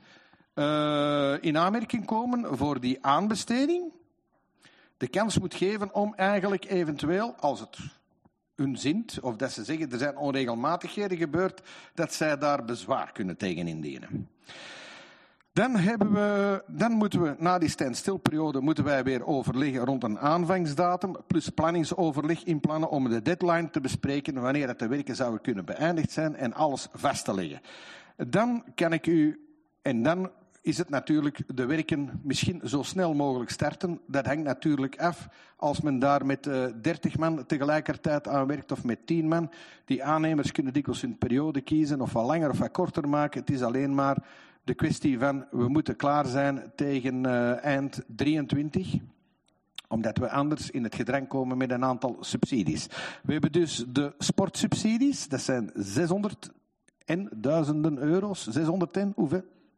in aanmerking komen voor die aanbesteding, de kans moet geven om eigenlijk eventueel, als het hun zint, of dat ze zeggen er zijn onregelmatigheden gebeurd, dat zij daar bezwaar kunnen tegen indienen. Dan moeten we, na die standstilperiode, moeten wij weer overleggen rond een aanvangsdatum, plus planningsoverleg inplannen om de deadline te bespreken, wanneer dat de werken zouden kunnen beëindigd zijn en alles vast te leggen. Dan is het natuurlijk de werken misschien zo snel mogelijk starten. Dat hangt natuurlijk af als men daar met 30 man tegelijkertijd aan werkt of met 10 man. Die aannemers kunnen dikwijls hun periode kiezen of wat langer of wat korter maken. Het is alleen maar de kwestie van we moeten klaar zijn tegen eind 23. Omdat we anders in het gedrang komen met een aantal subsidies. We hebben dus de sportsubsidies. Dat zijn 600 en duizenden euro's. 600 en hoeveel?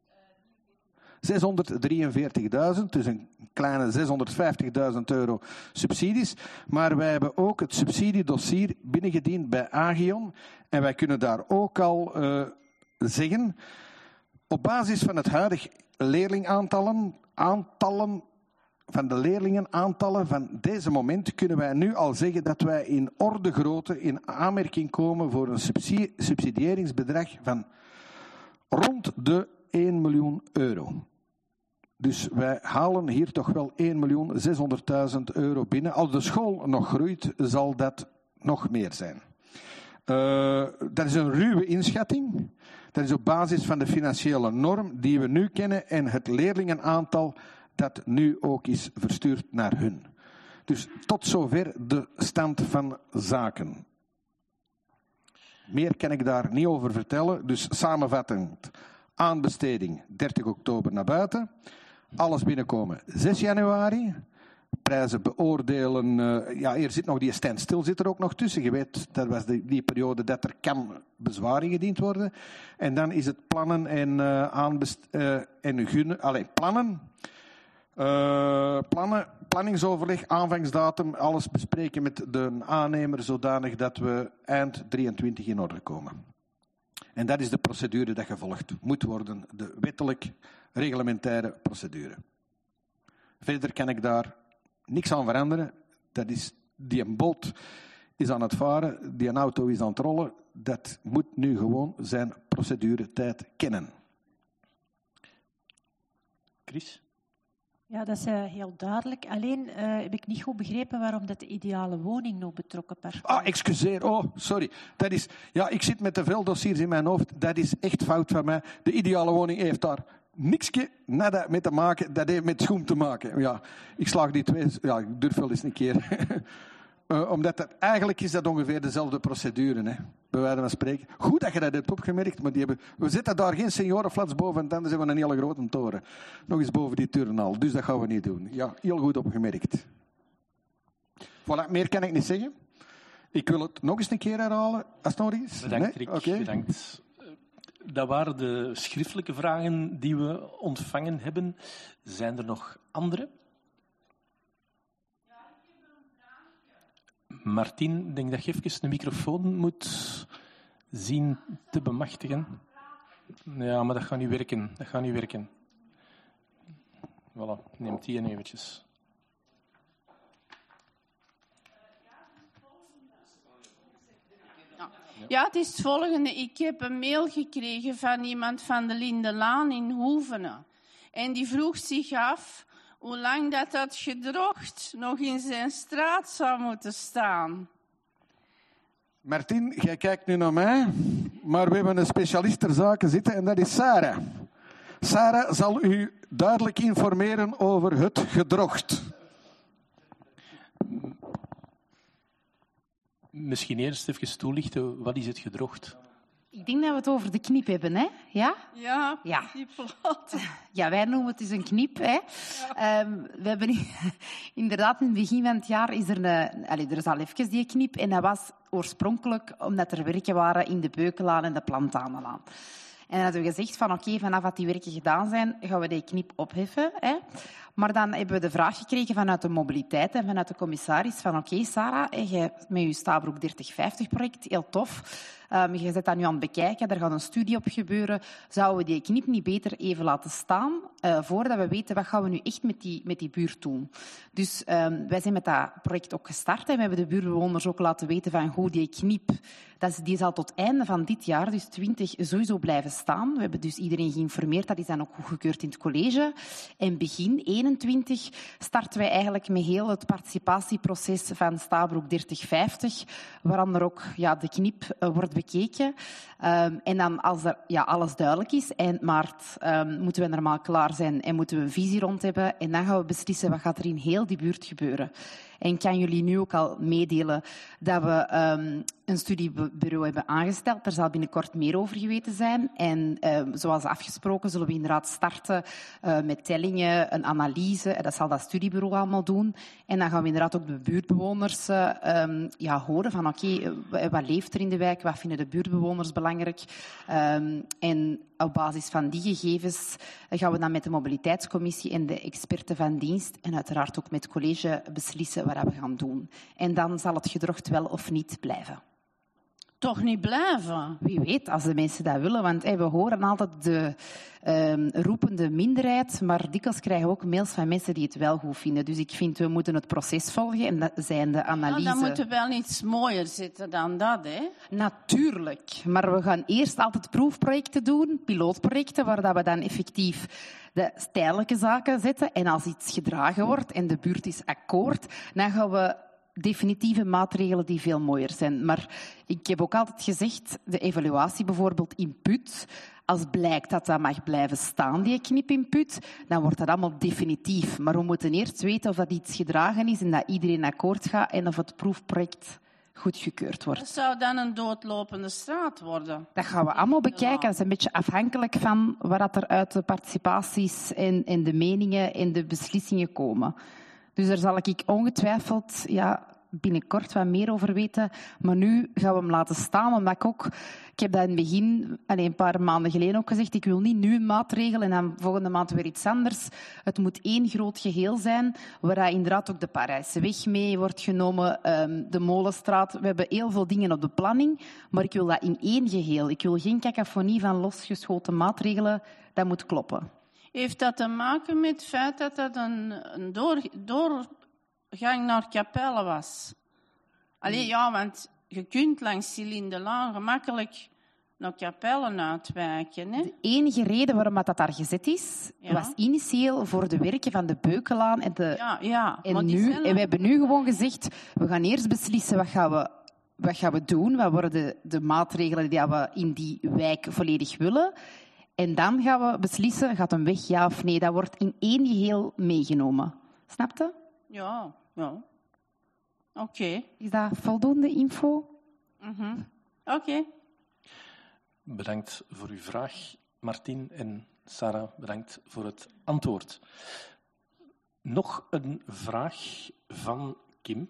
643.000, dus een kleine 650.000 euro subsidies. Maar wij hebben ook het subsidiedossier binnengediend bij Agion. En wij kunnen daar ook al zeggen, op basis van het huidige leerlingaantallen van de leerlingenaantallen van deze moment, kunnen wij nu al zeggen dat wij in orde grootte in aanmerking komen voor een subsidiëringsbedrag van rond de 1 miljoen euro. Dus wij halen hier toch wel 1.600.000 euro binnen. Als de school nog groeit, zal dat nog meer zijn. Dat is een ruwe inschatting. Dat is op basis van de financiële norm die we nu kennen en het leerlingenaantal dat nu ook is verstuurd naar hun. Dus tot zover de stand van zaken. Meer kan ik daar niet over vertellen. Dus samenvattend, aanbesteding 30 oktober naar buiten. Alles binnenkomen 6 januari. Prijzen beoordelen. Hier zit nog die standstill zit er ook nog tussen. Je weet, dat was die periode dat er kan bezwaar ingediend worden. En dan is het plannen en planningsoverleg, aanvangsdatum, alles bespreken met de aannemer zodanig dat we eind 23 in orde komen. En dat is de procedure dat gevolgd moet worden, de wettelijk reglementaire procedure. Verder kan ik daar niks aan veranderen. Dat is, die een boot is aan het varen, die een auto is aan het rollen. Dat moet nu gewoon zijn proceduretijd kennen. Chris? Ja, dat is heel duidelijk. Alleen heb ik niet goed begrepen waarom dat de ideale woning nog betrokken partij is. Excuseer. Sorry. Dat is, ik zit met te veel dossiers in mijn hoofd. Dat is echt fout van mij. De ideale woning heeft daar niks mee te maken. Dat heeft met schoen te maken. Ja, ik slaag die twee. Ja, ik durf wel eens een keer. Omdat eigenlijk is dat ongeveer dezelfde procedure, hè, bij wijze van spreken. Goed dat je dat hebt opgemerkt, maar we zetten daar geen seniorenflats boven, en anders hebben we een hele grote toren. Nog eens boven die turnhal. Dus dat gaan we niet doen. Ja, heel goed opgemerkt. Voilà, meer kan ik niet zeggen. Ik wil het nog eens een keer herhalen, als het nodig is. Bedankt, Nee? Rick. Okay. Bedankt. Dat waren de schriftelijke vragen die we ontvangen hebben. Zijn er nog andere? Martien, ik denk dat je even de microfoon moet zien te bemachtigen. Ja, maar dat gaat niet werken. Dat gaat niet werken. Voilà, neemt die en eventjes. Ja, het is het volgende. Ik heb een mail gekregen van iemand van de Lindelaan in Hoevenen. En die vroeg zich af hoe lang dat gedrocht nog in zijn straat zou moeten staan. Martien, jij kijkt nu naar mij, maar we hebben een specialist ter zake zitten en dat is Sarah. Sarah zal u duidelijk informeren over het gedrocht. Misschien eerst even toelichten, wat is het gedrocht? Ik denk dat we het over de knip hebben, hè? Ja? Ja, Ja. die platen. Ja, wij noemen het dus een knip, hè? We hebben inderdaad in het begin van het jaar is er er is al even die knip en dat was oorspronkelijk omdat er werken waren in de Beukenlaan en de Plantanenlaan. En dan hadden we gezegd van oké, vanaf dat die werken gedaan zijn, gaan we die knip opheffen. Hè. Maar dan hebben we de vraag gekregen vanuit de mobiliteit en vanuit de commissaris van oké, Sarah, jij met je Stabroek 3050-project, heel tof. Je zit dat nu aan het bekijken, er gaat een studie op gebeuren. Zouden we die knip niet beter even laten staan voordat we weten wat gaan we nu echt met die buurt doen? Dus wij zijn met dat project ook gestart en we hebben de buurtbewoners ook laten weten van hoe die knip, die zal tot einde van dit jaar, dus 20, sowieso blijven staan. We hebben dus iedereen geïnformeerd, dat is dan ook goedgekeurd in het college. En begin 21 starten wij eigenlijk met heel het participatieproces van Stabroek 3050, waaraan er ook de knip wordt bekeken. En dan als er alles duidelijk is, eind maart moeten we normaal klaar zijn en moeten we een visie rond hebben. En dan gaan we beslissen wat gaat er in heel die buurt gebeuren. En ik kan jullie nu ook al meedelen dat we een studiebureau hebben aangesteld. Daar zal binnenkort meer over geweten zijn. En zoals afgesproken zullen we inderdaad starten met tellingen, een analyse. En dat zal dat studiebureau allemaal doen. En dan gaan we inderdaad ook de buurtbewoners horen van oké, wat leeft er in de wijk? Wat vinden de buurtbewoners belangrijk? En op basis van die gegevens gaan we dan met de mobiliteitscommissie en de experten van dienst en uiteraard ook met het college beslissen wat we gaan doen. En dan zal het gedrocht wel of niet blijven. Toch niet blijven? Wie weet, als de mensen dat willen. Want we horen altijd de roepende minderheid, maar dikwijls krijgen we ook mails van mensen die het wel goed vinden. Dus ik vind, we moeten het proces volgen en dat zijn de analyse. Ja, dan moet er wel iets mooier zitten dan dat, hè? Natuurlijk, maar we gaan eerst altijd proefprojecten doen, pilootprojecten, waar we dan effectief de stijlelijke zaken zetten. En als iets gedragen wordt en de buurt is akkoord, dan gaan we definitieve maatregelen die veel mooier zijn. Maar ik heb ook altijd gezegd, de evaluatie bijvoorbeeld in Put, als blijkt dat dat mag blijven staan, die knip in Put, dan wordt dat allemaal definitief. Maar we moeten eerst weten of dat iets gedragen is en dat iedereen akkoord gaat en of het proefproject goedgekeurd wordt. Dat zou dan een doodlopende straat worden. Dat gaan we allemaal bekijken. Dat is een beetje afhankelijk van wat er uit de participaties en de meningen en de beslissingen komen. Dus daar zal ik ongetwijfeld binnenkort wat meer over weten. Maar nu gaan we hem laten staan, omdat ik heb dat in het begin, een paar maanden geleden ook gezegd, ik wil niet nu een maatregel en dan volgende maand weer iets anders. Het moet één groot geheel zijn, waar inderdaad ook de Parijse weg mee wordt genomen, de Molenstraat. We hebben heel veel dingen op de planning, maar ik wil dat in één geheel. Ik wil geen cacophonie van losgeschoten maatregelen. Dat moet kloppen. Heeft dat te maken met het feit dat dat een doorgang naar Capelle was? Allee, ja, want je kunt langs die Lindelaan gemakkelijk naar Capelle uitwijken. Hè? De enige reden waarom dat daar gezet is, was initieel voor de werken van de Beukenlaan. En we hebben nu gewoon gezegd, we gaan eerst beslissen wat gaan we doen, wat worden de maatregelen die we in die wijk volledig willen. En dan gaan we beslissen, gaat een weg ja of nee. Dat wordt in één geheel meegenomen. Snap je? Ja. Oké. Is dat voldoende info? Oké. Bedankt voor uw vraag, Martien. En Sarah, bedankt voor het antwoord. Nog een vraag van Kim.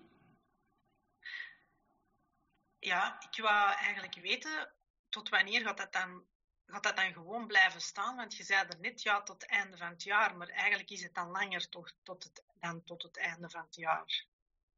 Ja, ik wou eigenlijk weten, tot wanneer gaat dat dan gewoon blijven staan? Want je zei er net, ja, tot het einde van het jaar. Maar eigenlijk is het dan langer dan tot het einde van het jaar.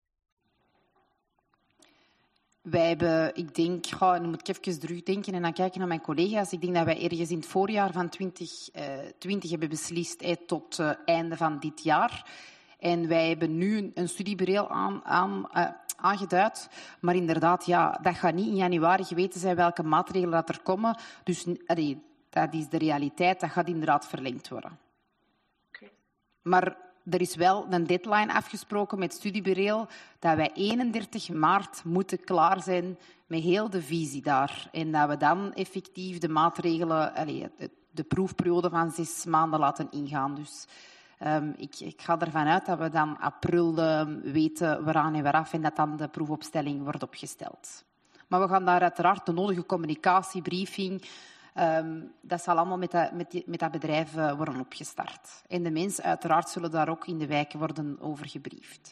Wij hebben, ik denk, dan moet ik even terugdenken en dan kijken naar mijn collega's. Ik denk dat wij ergens in het voorjaar van 2020 hebben beslist tot het einde van dit jaar. En wij hebben nu een studiebureau aangeduid. Maar inderdaad, ja, dat gaat niet in januari geweten zijn welke maatregelen dat er komen. Dus dat is de realiteit. Dat gaat inderdaad verlengd worden. Okay. Maar er is wel een deadline afgesproken met het studiebureau dat wij 31 maart moeten klaar zijn met heel de visie daar. En dat we dan effectief de maatregelen, de proefperiode van 6 maanden laten ingaan. Dus ik ga ervan uit dat we dan april weten waaraan en waaraf en dat dan de proefopstelling wordt opgesteld. Maar we gaan daar uiteraard de nodige communicatie, briefing, dat zal allemaal met dat bedrijf worden opgestart. En de mensen uiteraard zullen daar ook in de wijken worden over gebriefd.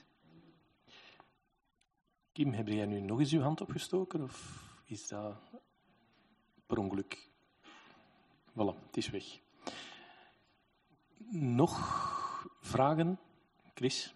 Kim, heb jij nu nog eens uw hand opgestoken of is dat per ongeluk? Voilà, het is weg. Nog vragen? Chris?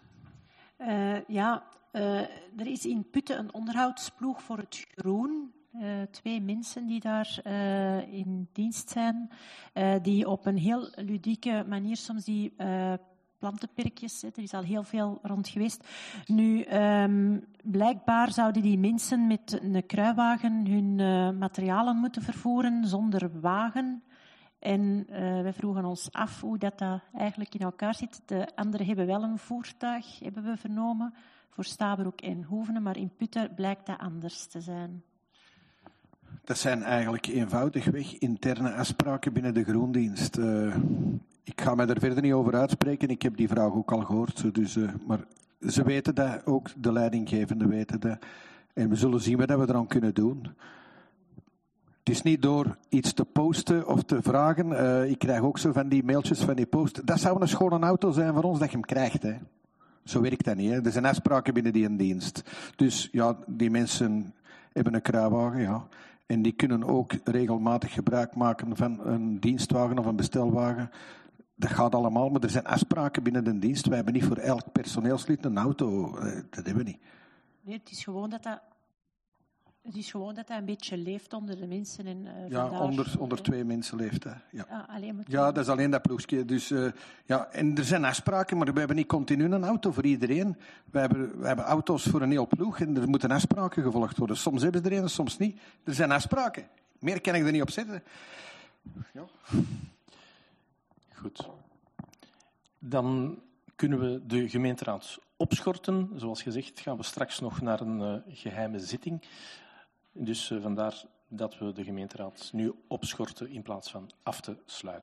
Er is in Putten een onderhoudsploeg voor het groen. 2 mensen die daar in dienst zijn, die op een heel ludieke manier soms die plantenperkjes, er is al heel veel rond geweest. Nu, blijkbaar zouden die mensen met een kruiwagen hun materialen moeten vervoeren zonder wagen. En wij vroegen ons af hoe dat eigenlijk in elkaar zit. De anderen hebben wel een voertuig, hebben we vernomen, voor Stabroek en Hoevenen, maar in Putten blijkt dat anders te zijn. Dat zijn eigenlijk eenvoudigweg interne afspraken binnen de Groendienst. Ik ga mij daar verder niet over uitspreken. Ik heb die vraag ook al gehoord. Dus, maar ze weten dat, ook de leidinggevenden weten dat. En we zullen zien wat we eraan kunnen doen. Het is niet door iets te posten of te vragen. Ik krijg ook zo van die mailtjes van die post. Dat zou een schone auto zijn voor ons dat je hem krijgt. Hè. Zo werkt dat niet. Hè. Er zijn afspraken binnen die dienst. Dus ja, die mensen hebben een kruiwagen, ja. En die kunnen ook regelmatig gebruik maken van een dienstwagen of een bestelwagen. Dat gaat allemaal, maar er zijn afspraken binnen de dienst. Wij hebben niet voor elk personeelslid een auto. Dat hebben we niet. Nee, het is gewoon dat een beetje leeft onder de mensen. En, ja, onder 2 mensen leeft dat. Ja, dat is alleen dat ploegje. Dus, en er zijn afspraken, maar we hebben niet continu een auto voor iedereen. We hebben auto's voor een heel ploeg en er moeten afspraken gevolgd worden. Soms hebben ze er een, soms niet. Er zijn afspraken. Meer kan ik er niet op zetten. Ja. Goed. Dan kunnen we de gemeenteraad opschorten. Zoals gezegd gaan we straks nog naar een geheime zitting. Dus vandaar dat we de gemeenteraad nu opschorten in plaats van af te sluiten.